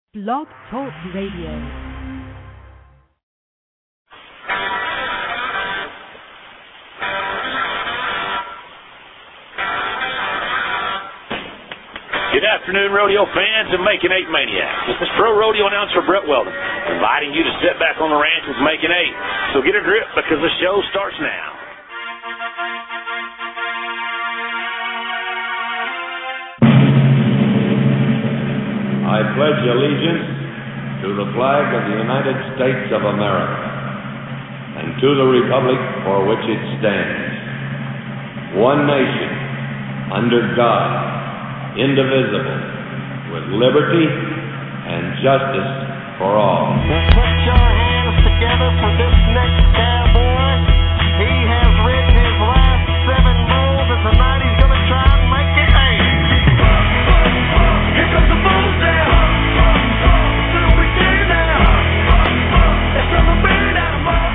Blog Talk Radio. Good afternoon, rodeo fans and Making 8 maniacs. This is pro rodeo announcer Brett Weldon, inviting you to sit back on the ranch with Making 8. So get a grip because the show starts now. I pledge allegiance to the flag of the United States of America and to the republic for which it stands, one nation, under God, indivisible, with liberty and justice for all. Put your hands together for this next cowboy. He has ridden his last 7 bulls, and tonight he's going to try and make it 8. Here comes the bull down. It's a weekend now. It's from the bird out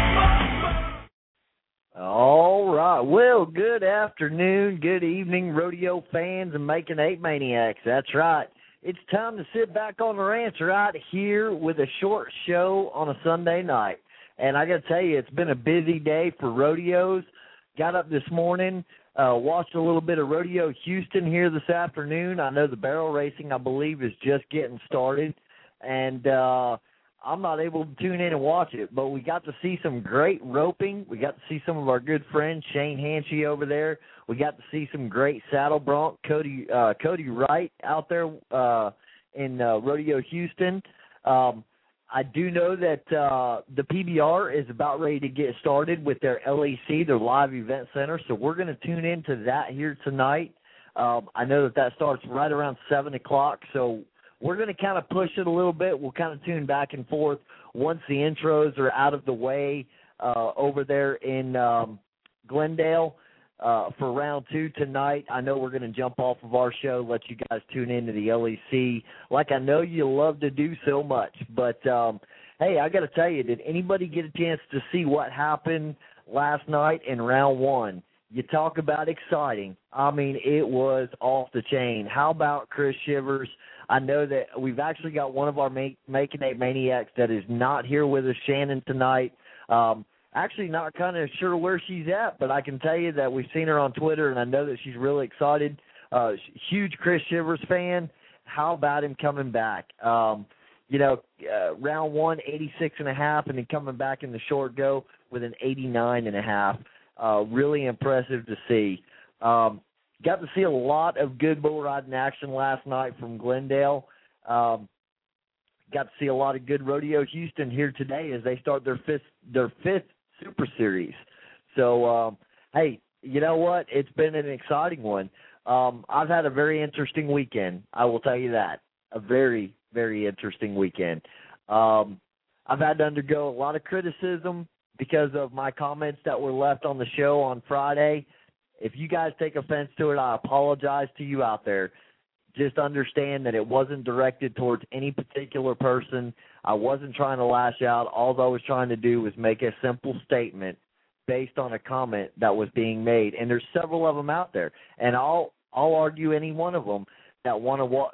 of All right. Well, good afternoon, good evening, rodeo fans and Making 8 maniacs. That's right. It's time to sit back on the ranch right here with a short show on a Sunday night. And I got to tell you, it's been a busy day for rodeos. Got up this morning, watched a little bit of Rodeo Houston here this afternoon. I know the barrel racing, I believe, is just getting started. And I'm not able to tune in and watch it, but we got to see some great roping. We got to see some of our good friend Shane Hanchey over there. We got to see some great saddle bronc, Cody Wright out there in Rodeo Houston. I do know that the PBR is about ready to get started with their LEC, their live event center, so we're going to tune into that here tonight. I know that starts right around 7 o'clock, so we're going to kind of push it a little bit. We'll kind of tune back and forth once the intros are out of the way over there in Glendale for round 2 tonight. I know we're going to jump off of our show, let you guys tune into the LEC like I know you love to do so much. But, hey, I got to tell you, did anybody get a chance to see what happened last night in round 1? You talk about exciting. I mean, it was off the chain. How about Chris Shivers? I know that we've actually got one of our Making 8 maniacs that is not here with us, Shannon, tonight. Actually not kind of sure where she's at, but I can tell you that we've seen her on Twitter, and I know that she's really excited. Huge Chris Shivers fan. How about him coming back? Round 1, 86.5, and then coming back in the short go with an 89.5. Really impressive to see. Got to see a lot of good bull riding action last night from Glendale. Got to see a lot of good Rodeo Houston here today as they start their fifth Super Series. So, hey, you know what? It's been an exciting one. I've had a very interesting weekend. I will tell you that. A very, very interesting weekend. I've had to undergo a lot of criticism because of my comments that were left on the show on Friday. If you guys take offense to it, I apologize to you out there. Just understand that it wasn't directed towards any particular person. I wasn't trying to lash out. All I was trying to do was make a simple statement based on a comment that was being made. And there's several of them out there. And I'll argue any one of them that want to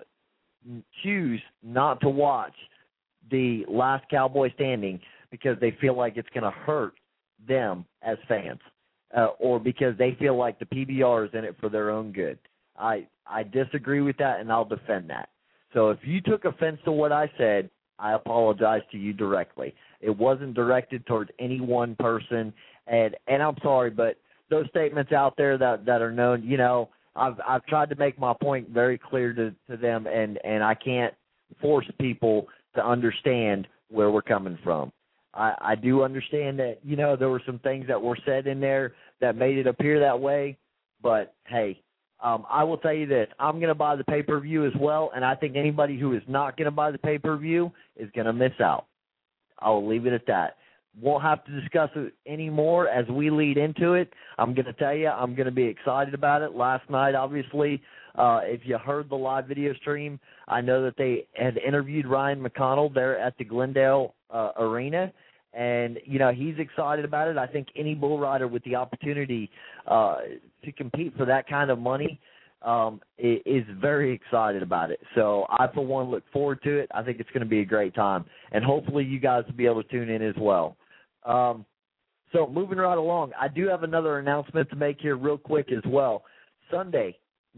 choose not to watch the Last Cowboy Standing because they feel like it's going to hurt them as fans. Or because they feel like the PBR is in it for their own good. I disagree with that, and I'll defend that. So if you took offense to what I said, I apologize to you directly. It wasn't directed towards any one person, and I'm sorry, but those statements out there that are known, I've tried to make my point very clear to them, and I can't force people to understand where we're coming from. I do understand that, there were some things that were said in there that made it appear that way. But, hey, I will tell you this. I'm going to buy the pay-per-view as well, and I think anybody who is not going to buy the pay-per-view is going to miss out. I'll leave it at that. Won't have to discuss it anymore as we lead into it. I'm going to tell you, I'm going to be excited about it. Last night, obviously, if you heard the live video stream, I know that they had interviewed Ryan McConnell there at the Glendale Arena, and, he's excited about it. I think any bull rider with the opportunity to compete for that kind of money is very excited about it. So I, for one, look forward to it. I think it's going to be a great time, and hopefully you guys will be able to tune in as well. So moving right along, I do have another announcement to make here real quick as well. Sunday,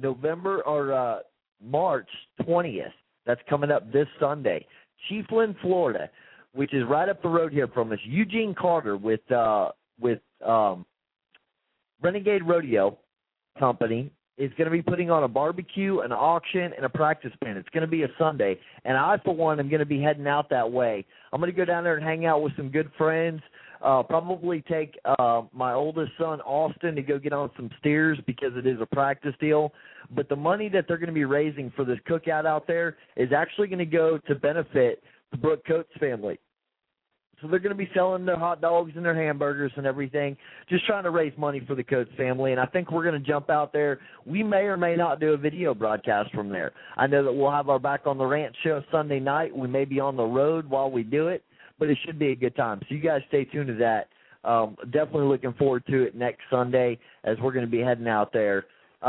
March 20th, that's coming up this Sunday, Chiefland, Florida, which is right up the road here from us. Eugene Carter with Renegade Rodeo Company is going to be putting on a barbecue, an auction, and a practice pen. It's going to be a Sunday, and I, for one, am going to be heading out that way. I'm going to go down there and hang out with some good friends, probably take my oldest son, Austin, to go get on some steers because it is a practice deal. But the money that they're going to be raising for this cookout out there is actually going to go to benefit the Brooke Coates family. So they're going to be selling their hot dogs and their hamburgers and everything, just trying to raise money for the Coates family. And I think we're going to jump out there. We may or may not do a video broadcast from there. I know that we'll have our Back on the Ranch show Sunday night. We may be on the road while we do it, but it should be a good time. So you guys stay tuned to that. Definitely looking forward to it next Sunday as we're going to be heading out there.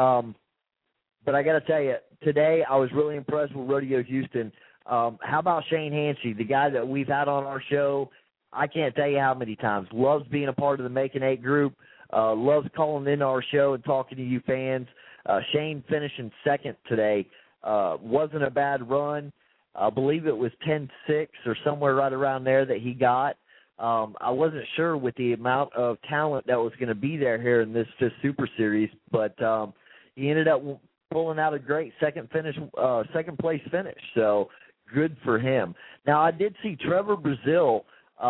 But I got to tell you, today I was really impressed with Rodeo Houston. How about Shane Hansey, the guy that we've had on our show? I can't tell you how many times. Loves being a part of the Making 8 group. Loves calling into our show and talking to you fans. Shane finishing second today. Wasn't a bad run. I believe it was 10-6 or somewhere right around there that he got. I wasn't sure with the amount of talent that was going to be there here in this 5th Super Series, but he ended up pulling out a great second place finish. So good for him. Now, I did see Trevor Brazil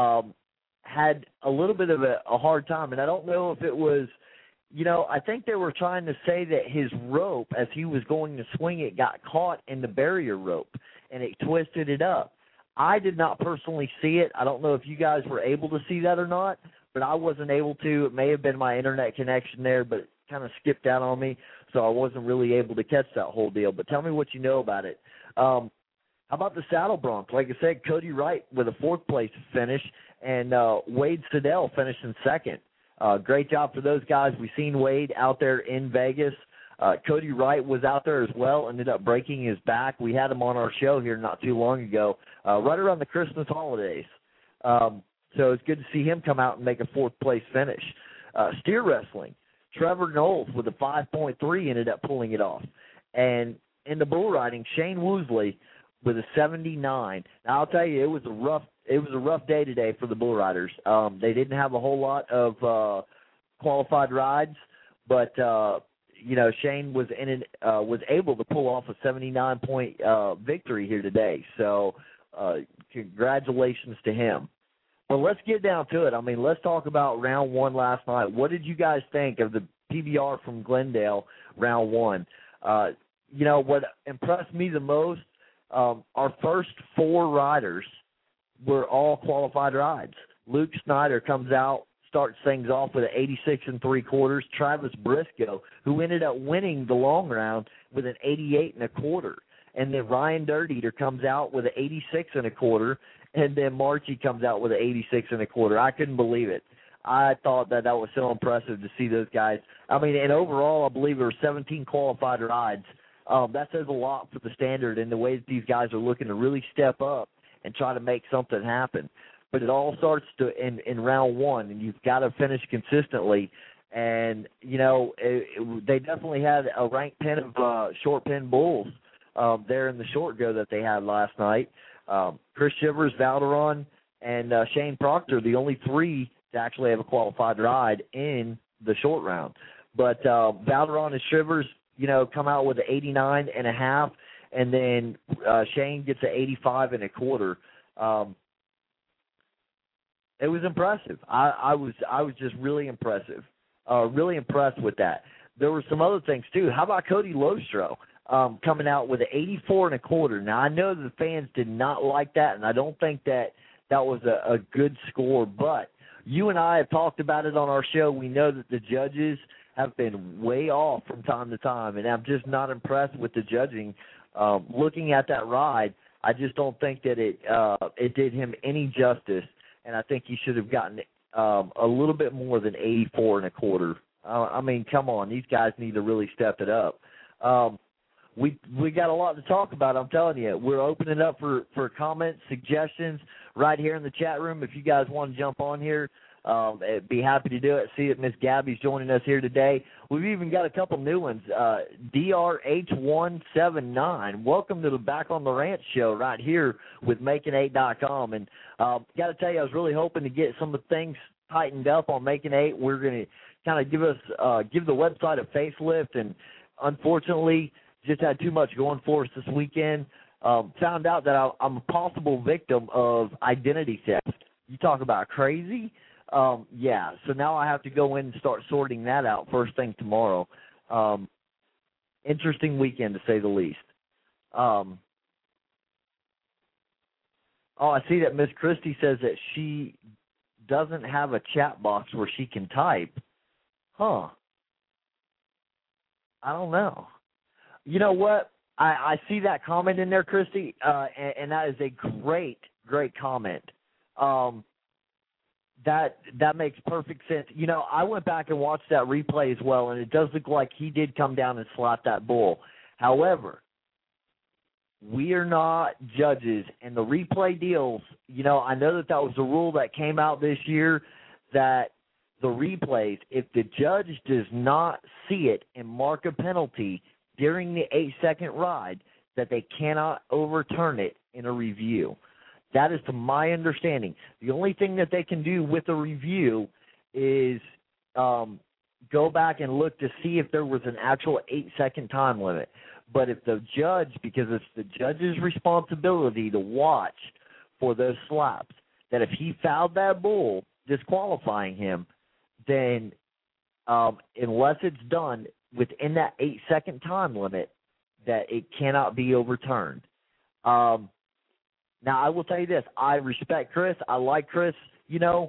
had a little bit of a hard time, and I don't know if it was, I think they were trying to say that his rope, as he was going to swing it, got caught in the barrier rope, and it twisted it up. I did not personally see it. I don't know if you guys were able to see that or not, but I wasn't able to. It may have been my internet connection there, but it kind of skipped out on me, so I wasn't really able to catch that whole deal. But tell me what you know about it. How about the Saddle Broncs? Like I said, Cody Wright with a 4th place finish, and Wade Siddell finishing second. Great job for those guys. We've seen Wade out there in Vegas. Cody Wright was out there as well, ended up breaking his back. We had him on our show here not too long ago, right around the Christmas holidays. So it's good to see him come out and make a 4th place finish. Steer wrestling, Trevor Knowles with a 5.3 ended up pulling it off. And in the bull riding, Shane Woosley with a 79. Now, I'll tell you, it was a rough day today for the bull riders. They didn't have a whole lot of qualified rides, but Shane was able to pull off a 79-point victory here today. So congratulations to him. But let's get down to it. I mean, let's talk about round 1 last night. What did you guys think of the PBR from Glendale round 1? What impressed me the most, our first 4 riders were all qualified rides. Luke Snyder comes out, starts things off with an 86 3/4. Travis Briscoe, who ended up winning the long round with an 88 1/4. And then Ryan Dirteater comes out with an 86 1/4. And then Marchie comes out with an 86 1/4. I couldn't believe it. I thought that was so impressive to see those guys. I mean, and overall, I believe there were 17 qualified rides. That says a lot for the standard and the way that these guys are looking to really step up and try to make something happen. But it all starts in round 1, and you've got to finish consistently. And, they definitely had a ranked pen of short pen bulls there in the short go that they had last night. Chris Shivers, Valderon, and Shane Proctor, the only 3 to actually have a qualified ride in the short round. But Valderon and Shivers, come out with an 89 1/2, and then Shane gets an 85 1/4. It was impressive. I was just really impressive. Really impressed with that. There were some other things too. How about Cody Lostro coming out with an 84 1/4? Now I know the fans did not like that, and I don't think that was a good score. But you and I have talked about it on our show. We know that the judges have been way off from time to time, and I'm just not impressed with the judging. Looking at that ride, I just don't think that it did him any justice, and I think he should have gotten a little bit more than 84 1/4. I mean, come on, these guys need to really step it up. We got a lot to talk about, I'm telling you. We're opening up for comments, suggestions right here in the chat room. If you guys want to jump on here, I'd be happy to do it. See that Miss Gabby's joining us here today. We've even got a couple new ones. DRH179, welcome to the Back on the Ranch show right here with Making8.com. And got to tell you, I was really hoping to get some of the things tightened up on Making 8. We're going to kind of give the website a facelift, and unfortunately just had too much going for us this weekend. Found out that I'm a possible victim of identity theft. You talk about crazy? Yeah, so now I have to go in and start sorting that out first thing tomorrow. Interesting weekend, to say the least. I see that Miss Christie says that she doesn't have a chat box where she can type. Huh. I don't know. You know what? I see that comment in there, Christy, and that is a great comment. That makes perfect sense. You know, I went back and watched that replay as well, and it does look like he did come down and slap that bull. However, we are not judges, and the replay deals, you know, I know that was a rule that came out this year, that the replays, if the judge does not see it and mark a penalty during the 8-second ride, that they cannot overturn it in a review. That is to my understanding. The only thing that they can do with a review is go back and look to see if there was an actual 8-second time limit. But if the judge, because it's the judge's responsibility to watch for those slaps, that if he fouled that bull, disqualifying him, then unless it's done within that 8-second time limit, that it cannot be overturned. Now, I will tell you this. I respect Chris. I like Chris. You know,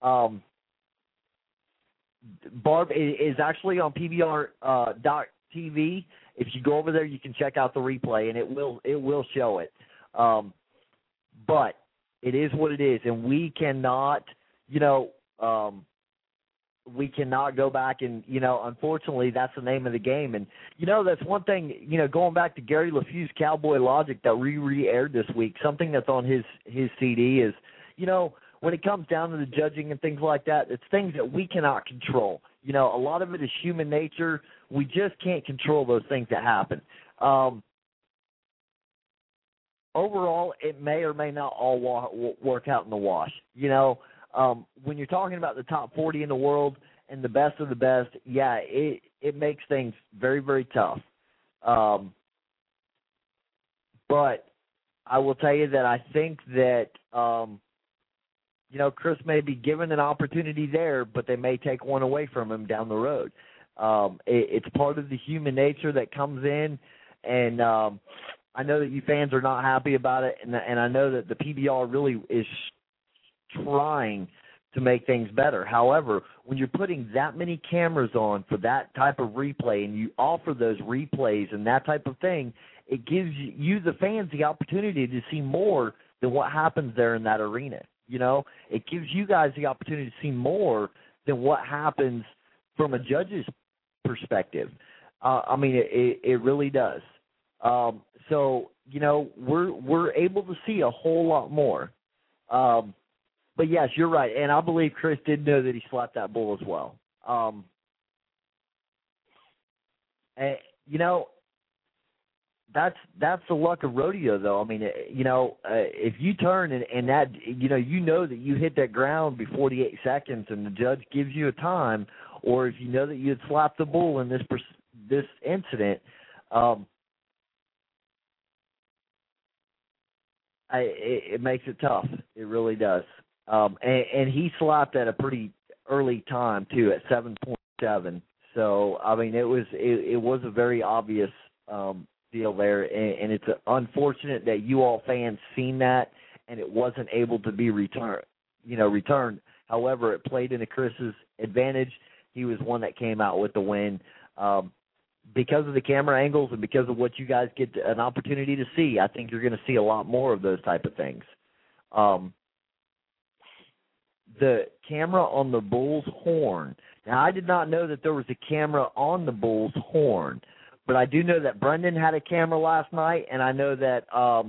Barb is actually on PBR.TV. If you go over there, you can check out the replay, and it will show it. But it is what it is, and we cannot, you know, we cannot go back and, you know, unfortunately, that's the name of the game. And, you know, that's one thing, you know, going back to Gary LeFew's Cowboy Logic that we re-aired this week, something that's on his CD is, you know, when it comes down to the judging and things like that, it's things that we cannot control. You know, a lot of it is human nature. We just can't control those things that happen. Overall, it may or may not all work out in the wash. You know, when you're talking about the top 40 in the world and the best of the best, yeah, it makes things very, very tough. But I will tell you that I think that, you know, Chris may be given an opportunity there, but they may take one away from him down the road. It's part of the human nature that comes in, and I know that you fans are not happy about it, and I know that the PBR really is trying to make things better. However, when you're putting that many cameras on for that type of replay, and you offer those replays and that type of thing, it gives you, the fans, the opportunity to see more than what happens there in that arena. You know, it gives you guys the opportunity to see more than what happens from a judge's perspective. I mean, it really does. So, you know, we're able to see a whole lot more. But yes, you're right, and I believe Chris did know that he slapped that bull as well. And, you know, that's the luck of rodeo, though. I mean, you know, if you turn and that, you know that you hit that ground before the 8 seconds, and the judge gives you a time, or if you know that you had slapped the bull in this incident, it makes it tough. It really does. And he slapped at a pretty early time too, at 7.7. So I mean, it was a very obvious deal there, and it's unfortunate that you all fans seen that and it wasn't able to be returned. However, it played into Chris's advantage. He was one that came out with the win. Because of the camera angles and because of what you guys get an opportunity to see, I think you're going to see a lot more of those type of things. The camera on the bull's horn. Now, I did not know that there was a camera on the bull's horn, but I do know that Brendan had a camera last night, and I know that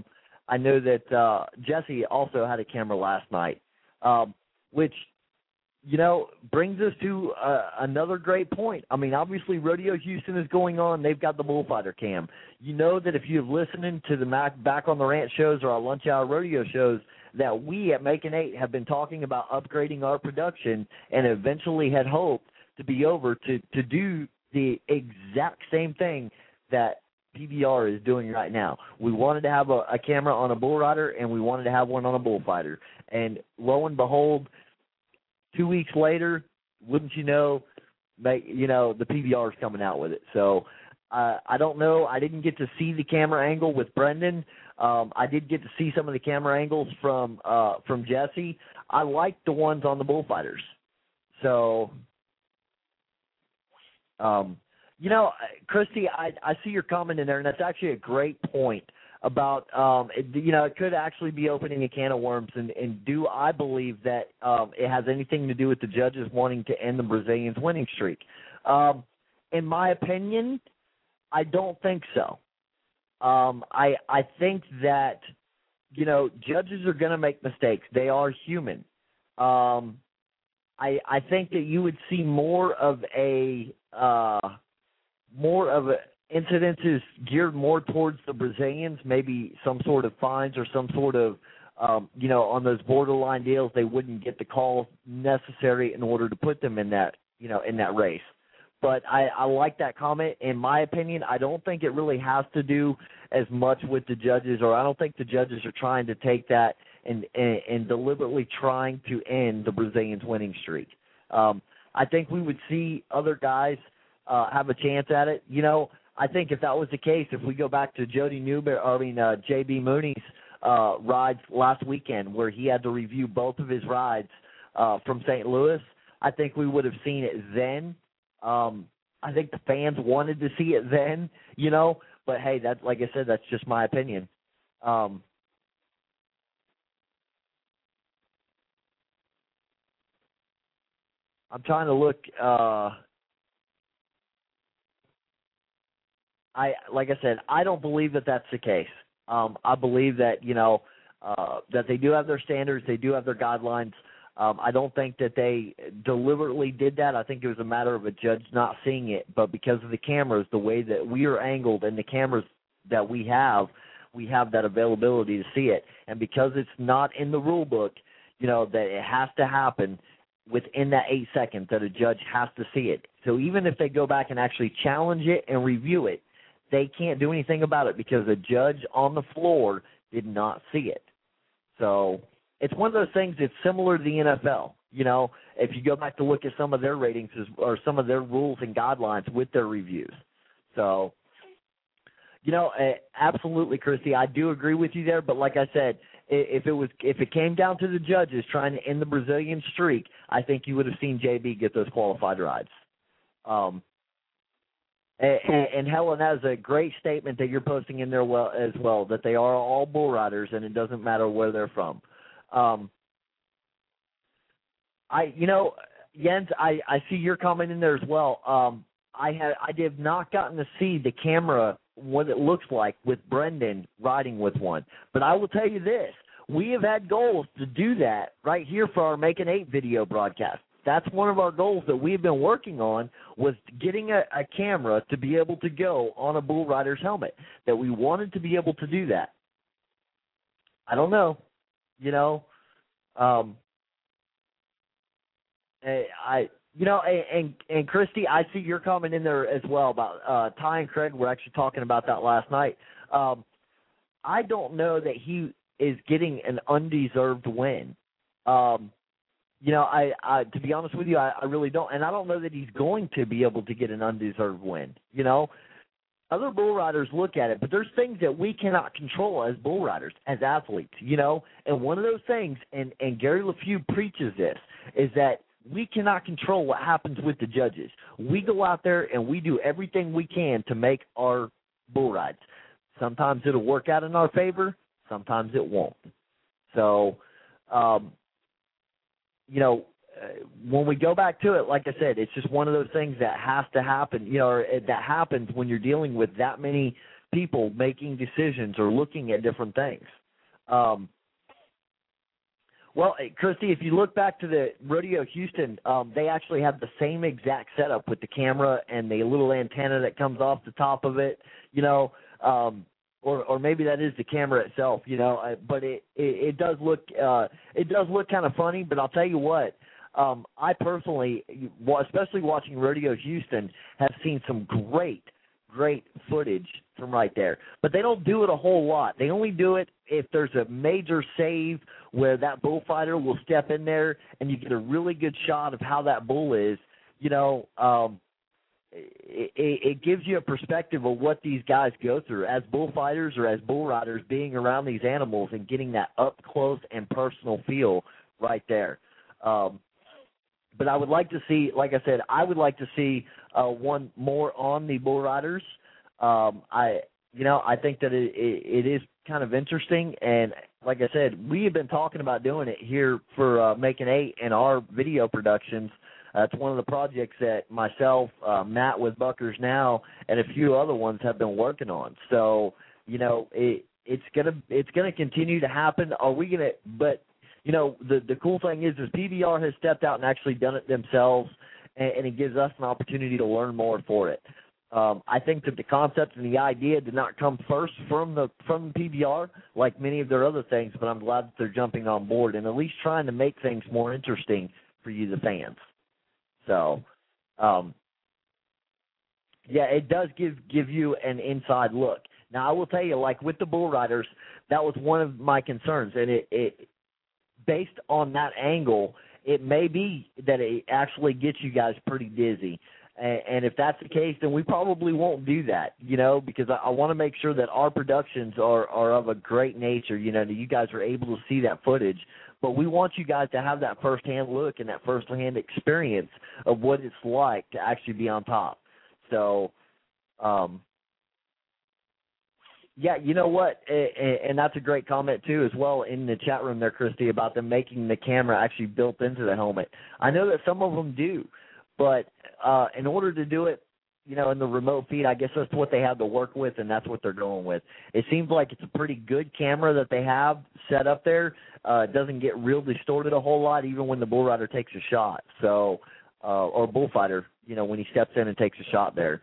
Jesse also had a camera last night, which, you know, brings us to another great point. I mean, obviously, Rodeo Houston is going on. They've got the Bullfighter cam. You know that if you've listened to the Back on the Ranch shows or our Lunch Hour Rodeo shows, that we at Making 8 have been talking about upgrading our production and eventually had hoped to be over to do the exact same thing that PBR is doing right now. We wanted to have a camera on a bull rider, and we wanted to have one on a bullfighter. And lo and behold, 2 weeks later, wouldn't you know, the PBR is coming out with it. So I don't know. I didn't get to see the camera angle with Brendan. I did get to see some of the camera angles from Jesse. I liked the ones on the bullfighters. So, Christy, I see your comment in there, and that's actually a great point about, it could actually be opening a can of worms, and do I believe that it has anything to do with the judges wanting to end the Brazilians' winning streak? In my opinion, I don't think so. I think that, judges are going to make mistakes. They are human. I think that you would see more of incidences geared more towards the Brazilians, maybe some sort of fines or some sort of, on those borderline deals, they wouldn't get the call necessary in order to put them in that, in that race. But I like that comment. In my opinion, I don't think it really has to do as much with the judges, or I don't think the judges are trying to take that and deliberately trying to end the Brazilians' winning streak. I think we would see other guys have a chance at it. I think if that was the case, if we go back to J.B. Mooney's rides last weekend, where he had to review both of his rides from St. Louis, I think we would have seen it then. I think the fans wanted to see it then, but hey, that, like I said, that's just my opinion. I'm trying to look. Like I said, I don't believe that that's the case. I believe that that they do have their standards, they do have their guidelines. I don't think that they deliberately did that. I think it was a matter of a judge not seeing it, but because of the cameras, the way that we are angled, and the cameras that we have that availability to see it. And because it's not in the rule book, that it has to happen within that 8 seconds, that a judge has to see it. So even if they go back and actually challenge it and review it, they can't do anything about it because the judge on the floor did not see it. So it's one of those things that's similar to the NFL. If you go back to look at some of their ratings or some of their rules and guidelines with their reviews. So, absolutely, Christy, I do agree with you there. But like I said, if it came down to the judges trying to end the Brazilian streak, I think you would have seen JB get those qualified rides. And Helen, that is a great statement that you're posting in there as well, that they are all bull riders and it doesn't matter where they're from. Jens, I see your comment in there as well. I have not gotten to see the camera, what it looks like with Brendan riding with one. But I will tell you this, we have had goals to do that right here for our Making 8 video broadcast. That's one of our goals that we've been working on, was getting a camera to be able to go on a bull rider's helmet, that we wanted to be able to do that. I don't know, and Christy, I see your comment in there as well about Ty and Craig were actually talking about that last night. I don't know that he is getting an undeserved win. To be honest with you, I really don't. And I don't know that he's going to be able to get an undeserved win. Other bull riders look at it, but there's things that we cannot control as bull riders, as athletes, And one of those things, and Gary LeFew preaches this, is that we cannot control what happens with the judges. We go out there and we do everything we can to make our bull rides. Sometimes it'll work out in our favor. Sometimes it won't. So, when we go back to it, like I said, it's just one of those things that has to happen, or that happens when you're dealing with that many people making decisions or looking at different things. Well, Christy, if you look back to the Rodeo Houston, they actually have the same exact setup with the camera and the little antenna that comes off the top of it, or maybe that is the camera itself, but it does look kind of funny. But I'll tell you what, I personally, especially watching Rodeo Houston, have seen some great footage from right there. But they don't do it a whole lot. They only do it if there's a major save where that bullfighter will step in there and you get a really good shot of how that bull is. It gives you a perspective of what these guys go through as bullfighters or as bull riders, being around these animals and getting that up close and personal feel right there. But I would like to see, like I said, one more on the bull riders. I think that it is kind of interesting, and like I said, we have been talking about doing it here for Making 8 in our video productions. It's one of the projects that myself, Matt with Buckers Now, and a few other ones have been working on. So, it's gonna continue to happen. Are we gonna? But the cool thing is PBR has stepped out and actually done it themselves, and it gives us an opportunity to learn more for it. I think that the concept and the idea did not come first from the PBR, like many of their other things, but I'm glad that they're jumping on board and at least trying to make things more interesting for you, the fans. So, it does give you an inside look. Now, I will tell you, like with the bull riders, that was one of my concerns, and it based on that angle, it may be that it actually gets you guys pretty dizzy. And if that's the case, then we probably won't do that, because I want to make sure that our productions are of a great nature, that you guys are able to see that footage. But we want you guys to have that firsthand look and that firsthand experience of what it's like to actually be on top. So, you know what? And that's a great comment, too, as well, in the chat room there, Christy, about them making the camera actually built into the helmet. I know that some of them do. But in order to do it, in the remote feed, I guess that's what they have to work with, and that's what they're going with. It seems like it's a pretty good camera that they have set up there. It doesn't get real distorted a whole lot, even when the bull rider takes a shot. So, or bullfighter, when he steps in and takes a shot there.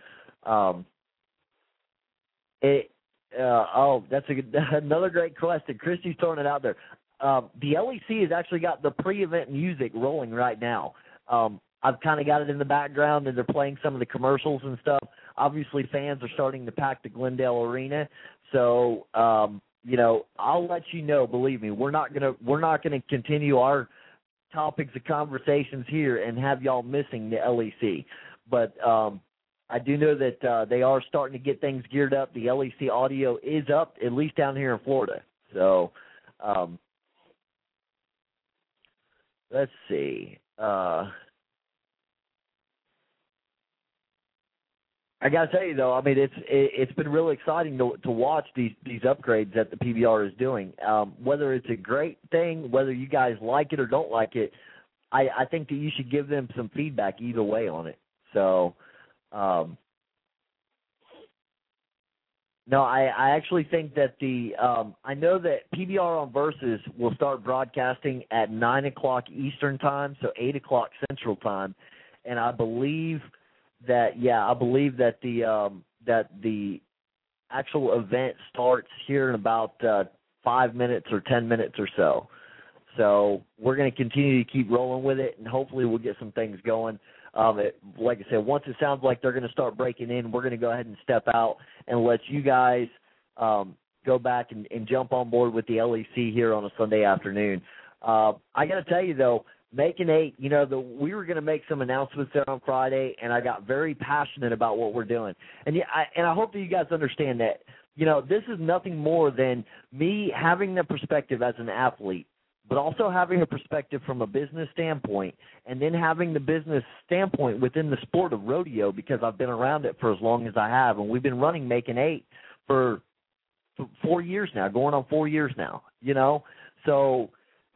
That's another great question. Christy's throwing it out there. The LEC has actually got the pre-event music rolling right now. I've kind of got it in the background, and they're playing some of the commercials and stuff. Obviously, fans are starting to pack the Glendale Arena. So, I'll let you know. Believe me, we're not gonna continue our topics of conversations here and have y'all missing the LEC. But I do know that they are starting to get things geared up. The LEC audio is up, at least down here in Florida. So, let's see. I gotta tell you though, I mean it's been really exciting to watch these upgrades that the PBR is doing. Whether it's a great thing, whether you guys like it or don't like it, I think that you should give them some feedback either way on it. So, no, I actually think that I know that PBR on Versus will start broadcasting at 9 o'clock Eastern time, so 8 o'clock Central time, and I believe that the actual event starts here in about 5 minutes or 10 minutes or so. So we're going to continue to keep rolling with it, and hopefully we'll get some things going. Like I said, once it sounds like they're going to start breaking in, we're going to go ahead and step out and let you guys go back and jump on board with the LEC here on a Sunday afternoon. I got to tell you, though, Making 8, we were going to make some announcements there on Friday, and I got very passionate about what we're doing. And I hope that you guys understand that, this is nothing more than me having the perspective as an athlete, but also having a perspective from a business standpoint, and then having the business standpoint within the sport of rodeo, because I've been around it for as long as I have, and we've been running Making 8 for 4 years now, going on 4 years now, So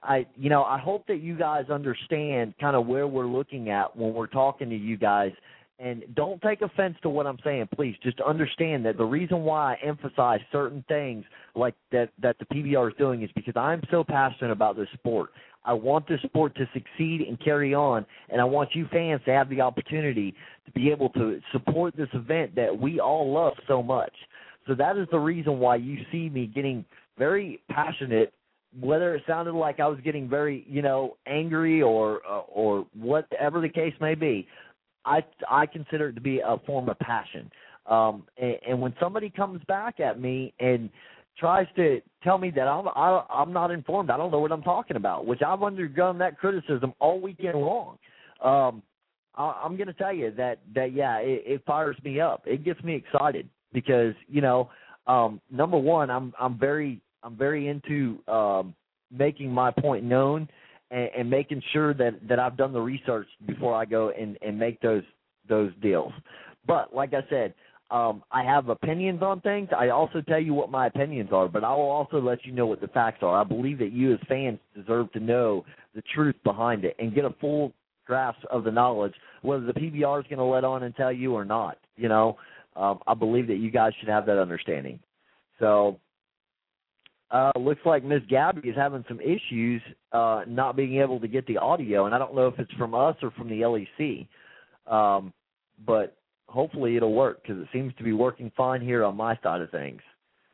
I hope that you guys understand kind of where we're looking at when we're talking to you guys. And don't take offense to what I'm saying, please. Just understand that the reason why I emphasize certain things like that the PBR is doing is because I'm so passionate about this sport. I want this sport to succeed and carry on, and I want you fans to have the opportunity to be able to support this event that we all love so much. So that is the reason why you see me getting very passionate, whether it sounded like I was getting very, angry or whatever the case may be. I consider it to be a form of passion. And when somebody comes back at me and tries to tell me that I'm not informed, I don't know what I'm talking about, which I've undergone that criticism all weekend long. I'm going to tell you that it fires me up. It gets me excited because, number one, I'm very into making my point known and making sure that I've done the research before I go and make those deals. But like I said, I have opinions on things. I also tell you what my opinions are, but I will also let you know what the facts are. I believe that you as fans deserve to know the truth behind it and get a full grasp of the knowledge, whether the PBR is going to let on and tell you or not. I believe that you guys should have that understanding. So looks like Miss Gabby is having some issues not being able to get the audio, and I don't know if it's from us or from the LEC, but hopefully it'll work because it seems to be working fine here on my side of things.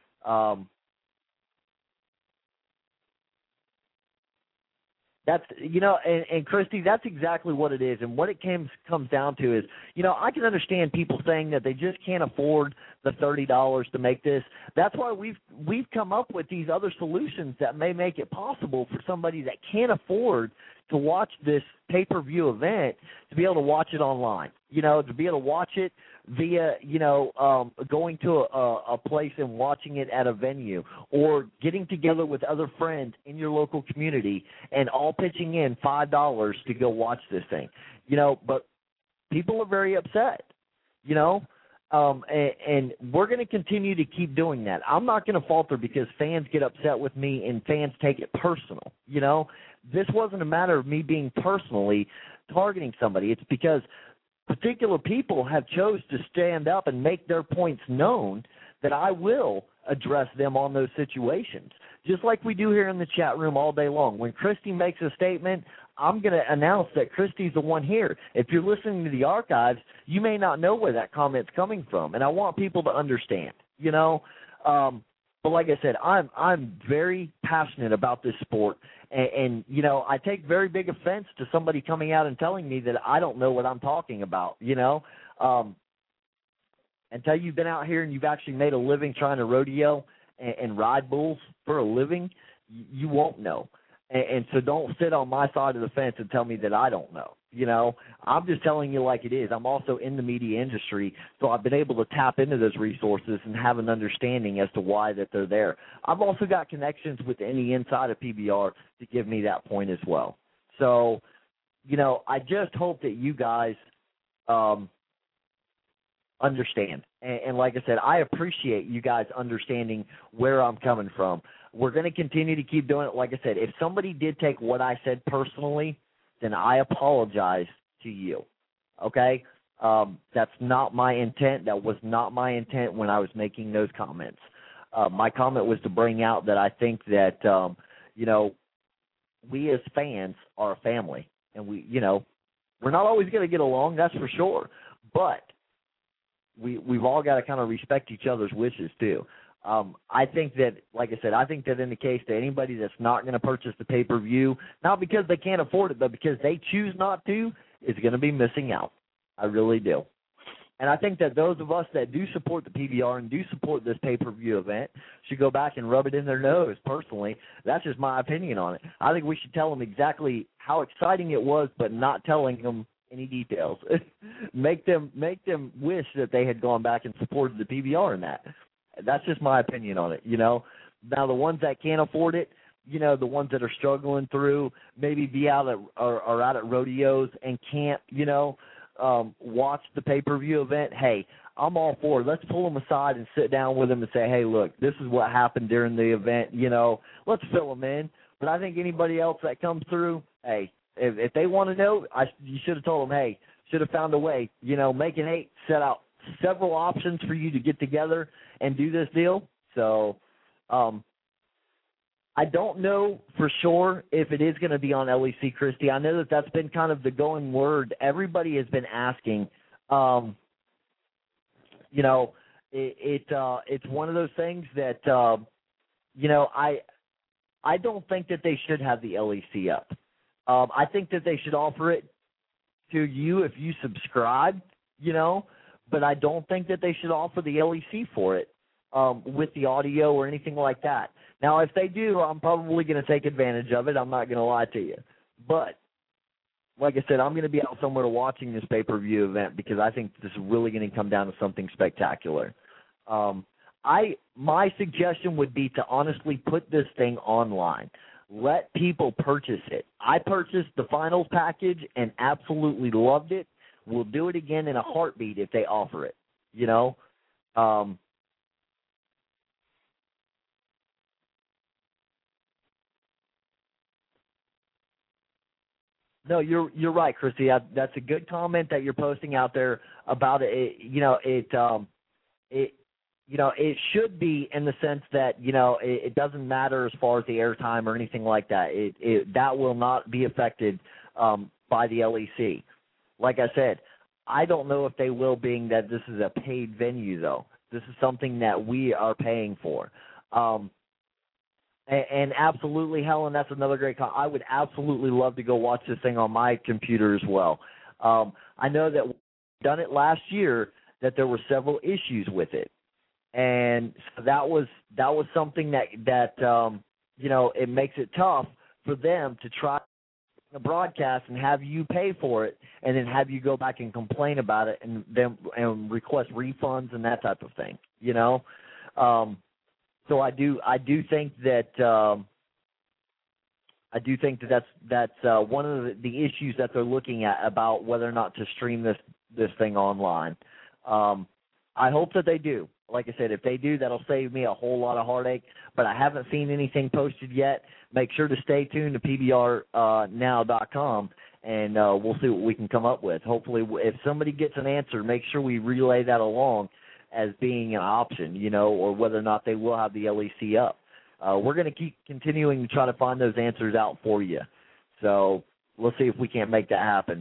That's, and Christy, that's exactly what it is. And what it comes down to is, I can understand people saying that they just can't afford the $30 to make this. That's why we've come up with these other solutions that may make it possible for somebody that can't afford to watch this pay-per-view event to be able to watch it online, to be able to watch it via, going to a place and watching it at a venue or getting together with other friends in your local community and all pitching in $5 to go watch this thing, but people are very upset, and we're going to continue to keep doing that. I'm not going to falter because fans get upset with me and fans take it personal, This wasn't a matter of me being personally targeting somebody. It's because particular people have chose to stand up and make their points known that I will address them on those situations, just like we do here in the chat room all day long. When Christy makes a statement, I'm going to announce that Christy's the one here. If you're listening to the archives, you may not know where that comment's coming from, and I want people to understand, But like I said, I'm very passionate about this sport, and I take very big offense to somebody coming out and telling me that I don't know what I'm talking about, Until you've been out here and you've actually made a living trying to rodeo and ride bulls for a living, you won't know. And so don't sit on my side of the fence and tell me that I don't know. I'm just telling you like it is. I'm also in the media industry, so I've been able to tap into those resources and have an understanding as to why that they're there. I've also got connections with any inside of PBR to give me that point as well. So, I just hope that you guys understand. And like I said, I appreciate you guys understanding where I'm coming from. We're going to continue to keep doing it. Like I said, if somebody did take what I said personally, then I apologize to you, okay? That's not my intent. That was not my intent when I was making those comments. My comment was to bring out that I think that, we as fans are a family, and we're not always going to get along, that's for sure, but we've all got to kind of respect each other's wishes too. I think that, like I said, I think that in the case that anybody that's not going to purchase the pay-per-view, not because they can't afford it, but because they choose not to, is going to be missing out. I really do. And I think that those of us that do support the PBR and do support this pay-per-view event should go back and rub it in their nose, personally. That's just my opinion on it. I think we should tell them exactly how exciting it was, but not telling them any details. make them wish that they had gone back and supported the PBR in that. That's just my opinion on it, Now, the ones that can't afford it, the ones that are struggling through, maybe be out at or out at rodeos and can't, watch the pay-per-view event, hey, I'm all for it. Let's pull them aside and sit down with them and say, hey, look, this is what happened during the event, let's fill them in. But I think anybody else that comes through, hey, if they want to know, you should have told them, hey, should have found a way. Making 8 set out several options for you to get together and do this deal. So I don't know for sure if it is going to be on LEC Christie. I know that's been kind of the going word. Everybody has been asking. It's one of those things that I don't think that they should have the LEC up. I think that they should offer it to you if you subscribe, but I don't think that they should offer the LEC for it with the audio or anything like that. Now, if they do, I'm probably going to take advantage of it. I'm not going to lie to you. But, like I said, I'm going to be out somewhere watching this pay-per-view event because I think this is really going to come down to something spectacular. My suggestion would be to honestly put this thing online. Let people purchase it. I purchased the finals package and absolutely loved it. We'll do it again in a heartbeat if they offer it, No, you're right, Christy. That's a good comment that you're posting out there about it. It should be in the sense that it doesn't matter as far as the airtime or anything like that. That will not be affected by the LEC. Like I said, I don't know if they will, being that this is a paid venue, though. This is something that we are paying for. And absolutely, Helen, that's another great comment. I would absolutely love to go watch this thing on my computer as well. I know that we've done it last year, that there were several issues with it. And so that was something that it makes it tough for them to try a broadcast and have you pay for it and then have you go back and complain about it and request refunds and that type of thing, So I do think that that's one of the issues that they're looking at about whether or not to stream this thing online. I hope that they do. Like I said, if they do, that'll save me a whole lot of heartache. But I haven't seen anything posted yet. Make sure to stay tuned to PBRnow.com, and we'll see what we can come up with. Hopefully, if somebody gets an answer, make sure we relay that along as being an option, or whether or not they will have the LEC up. We're going to keep continuing to try to find those answers out for you. So we'll see if we can't make that happen.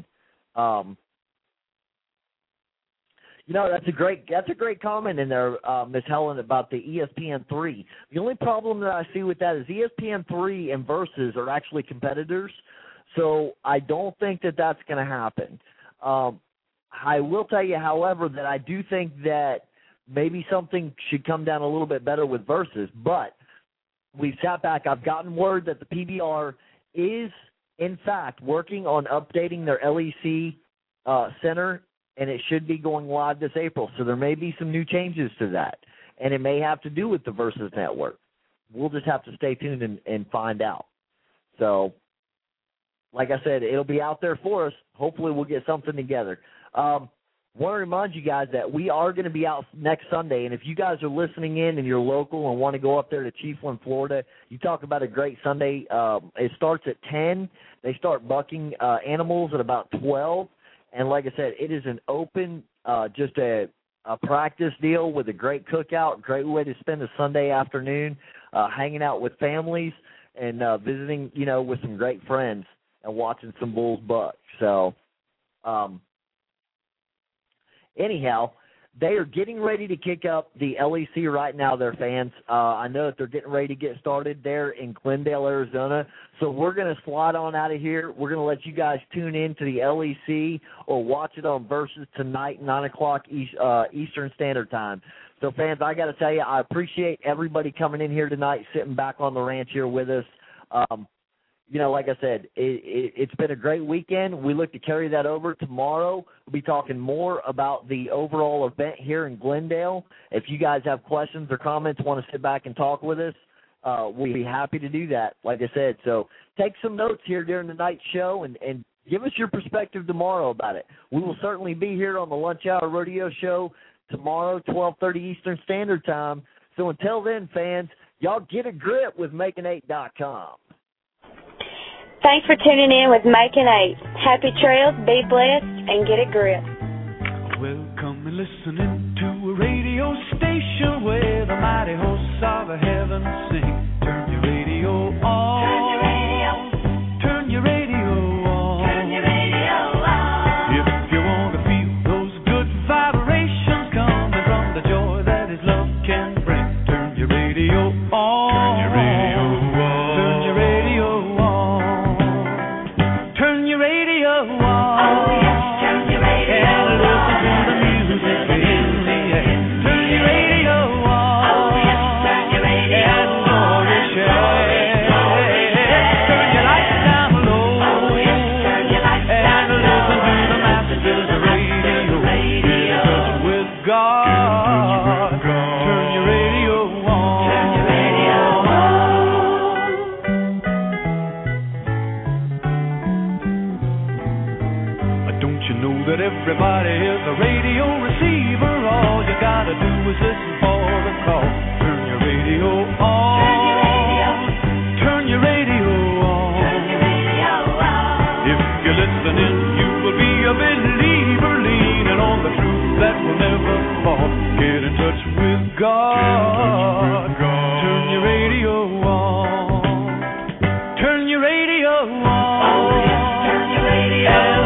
That's a great comment in there, Ms. Helen, about the ESPN3. The only problem that I see with that is ESPN3 and Versus are actually competitors, so I don't think that that's going to happen. I will tell you, however, that I do think that maybe something should come down a little bit better with Versus, but we've sat back. I've gotten word that the PBR is, in fact, working on updating their LEC center, and it should be going live this April. So there may be some new changes to that, and it may have to do with the Versus network. We'll just have to stay tuned and find out. So, like I said, it'll be out there for us. Hopefully we'll get something together. Want to remind you guys that we are going to be out next Sunday, and if you guys are listening in and you're local and want to go up there to Chiefland, Florida, you talk about a great Sunday. It starts at 10. They start bucking animals at about 12, and like I said, it is an open, just a practice deal with a great cookout, great way to spend a Sunday afternoon, hanging out with families and visiting, with some great friends and watching some bulls buck. So, anyhow, they are getting ready to kick up the LEC right now, their fans. I know that they're getting ready to get started there in Glendale, Arizona. So we're going to slide on out of here. We're going to let you guys tune in to the LEC or watch it on Versus tonight, 9 o'clock Eastern Standard Time. So, fans, I got to tell you, I appreciate everybody coming in here tonight, sitting back on the ranch here with us. Like I said, it's been a great weekend. We look to carry that over tomorrow. We'll be talking more about the overall event here in Glendale. If you guys have questions or comments, want to sit back and talk with us, we'll be happy to do that, like I said. So take some notes here during the night show and give us your perspective tomorrow about it. We will certainly be here on the Lunch Hour Rodeo Show tomorrow, 12:30 Eastern Standard Time. So until then, fans, y'all get a grip with Making8.com. Thanks for tuning in with Making 8. Happy trails, be blessed, and get a grip. Welcome and listening to a radio station where the mighty hosts of heaven sing. Turn your radio on. Turn your radio on. Turn your radio on. If you want to feel those good vibrations coming from the joy that His love can bring, turn your radio on. Turn your radio on. Turn your radio on. Turn your radio on. Oh yes, turn your radio on. And listen to the music in the air. Turn your radio on. Oh yes, turn your radio on. And glory share. Turn your lights down low. Oh yes, turn your lights down low. And listen to the Masters Radio. Get in touch with God. Turn your radio on. Turn your radio on. Don't you know that everybody is a radio receiver? All you gotta do is listen for the call. Turn your radio on. Turn your radio on. Turn your radio on. If you're listening, you will be a believer, leaning on the truth that will never fall. Get in touch with God. Turn your radio on. Turn your radio on. Oh, yes, turn your radio on.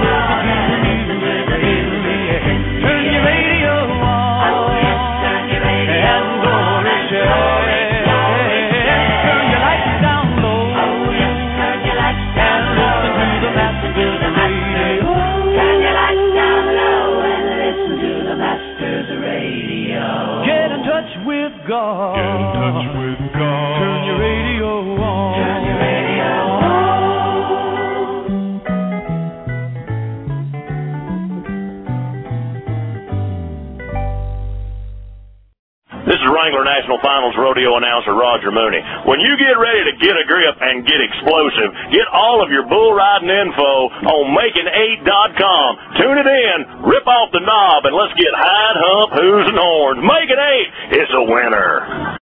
Turn your radio on. Oh, yes, turn your radio and glory share. Turn your lights down low. Oh, yes, turn your lights down low. And listen to the Masters Radio. Turn your lights down low and listen to the Masters Radio. Get in touch with God. Get in touch with God. Turn your radio on. Turn your radio on. This is Wrangler National Finals rodeo announcer Roger Mooney. When you get ready to get a grip and get explosive, get all of your bull riding info on making8.com. Tune it in, rip off the knob, and let's get hide, hump, whoos, and horns. Making 8, it's a winner.